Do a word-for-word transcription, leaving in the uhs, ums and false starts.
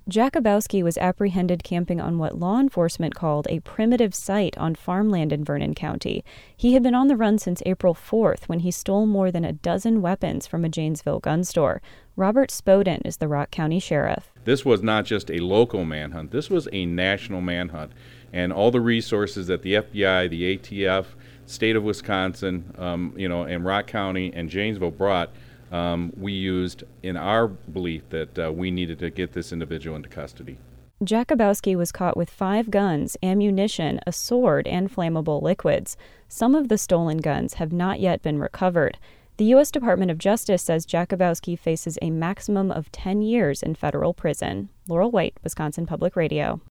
Jakubowski was apprehended camping on what law enforcement called a primitive site on farmland in Vernon County. He had been on the run since April fourth when he stole more than a dozen weapons from a Janesville gun store. Robert Spoden is the Rock County Sheriff. This was not just a local manhunt. This was a national manhunt. And all the resources that the F B I, the A T F, state of Wisconsin, um, you know, and Rock County and Janesville brought, Um, we used in our belief that uh, we needed to get this individual into custody. Jakubowski was caught with five guns, ammunition, a sword, and flammable liquids. Some of the stolen guns have not yet been recovered. The U S Department of Justice says Jakubowski faces a maximum of ten years in federal prison. Laurel White, Wisconsin Public Radio.